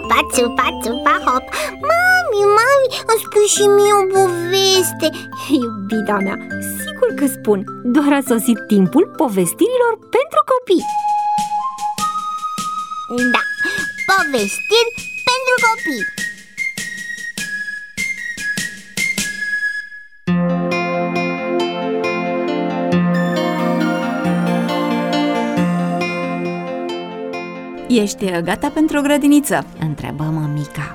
țupa, țupa, țupa, hop. Mami, îmi spui și mie o poveste. Iubita mea, sigur că spun. Doar a sosit timpul povestirilor pentru copii. Da, povestiri pentru copii. Ești gata pentru o grădiniță? Întrebă mămica.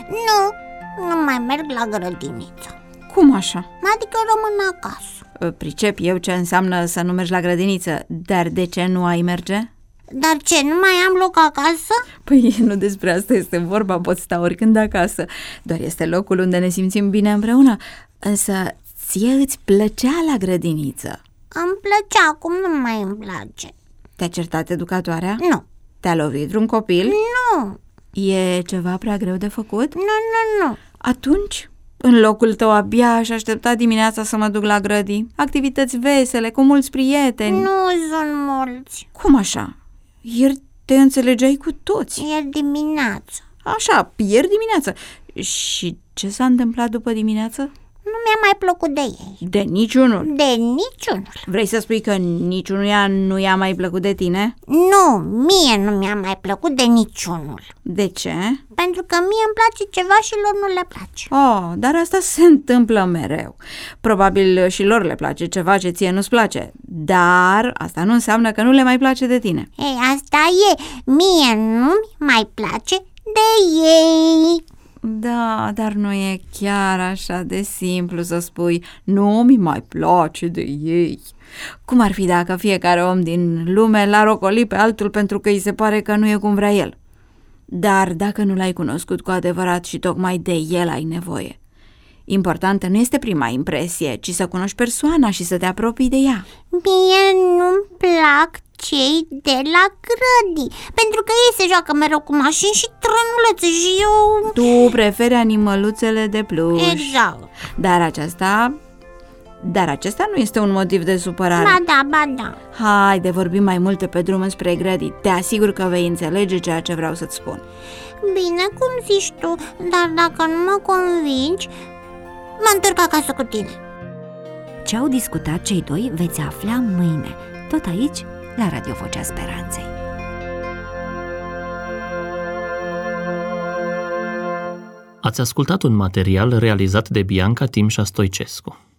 Nu mai merg la grădiniță. Cum așa? Adică rămân acasă. Pricep eu ce înseamnă să nu mergi la grădiniță, dar de ce nu ai merge? Dar ce, nu mai am loc acasă? Păi nu despre asta este vorba, poți sta oricând acasă. Doar este locul unde ne simțim bine împreună. Însă ție îți plăcea la grădiniță. Îmi plăcea, acum nu mai îmi place. Te-a certat educatoarea? Nu. Te-a lovit vreun copil? Nu. E ceva prea greu de făcut? Nu. Atunci, în locul tău abia aș aștepta dimineața să mă duc la grădini. Activități vesele, cu mulți prieteni. Nu sunt mulți. Cum așa? Ieri te înțelegeai cu toți. Ieri dimineață. Așa, ieri dimineață. Și ce s-a întâmplat după dimineață? Nu mi-a mai plăcut de ei. De niciunul. De niciunul. Vrei să spui că niciunuia nu i-a mai plăcut de tine? Nu, mie nu mi-a mai plăcut de niciunul. De ce? Pentru că mie îmi place ceva și lor nu le place. Oh, dar asta se întâmplă mereu. Probabil și lor le place ceva ce ție nu-ți place. Dar asta nu înseamnă că nu le mai place de tine. Ei, asta e. Mie nu-mi mai place de ei. Da, dar nu e chiar așa de simplu să spui nu mi mai place de ei. Cum ar fi dacă fiecare om din lume l-ar ocoli pe altul pentru că îi se pare că nu e cum vrea el? Dar dacă nu l-ai cunoscut cu adevărat și tocmai de el ai nevoie. Importantă nu este prima impresie, ci să cunoști persoana și să te apropii de ea. Mie nu-mi plac cei de la grădini, pentru că ei se joacă mereu cu mașini și trănulețe și eu... Tu preferi animăluțele de pluș. Exact. Dar acesta nu este un motiv de supărare. Ba da. Haide, vorbim mai multe pe drum spre grădini. Te asigur că vei înțelege ceea ce vreau să-ți spun. Bine, cum zici tu, dar dacă nu mă convingi, mă întorc acasă cu tine. Ce au discutat cei doi veți afla mâine, tot aici, la Radio Vocea Speranței. Ați ascultat un material realizat de Bianca Timșa Stoicescu.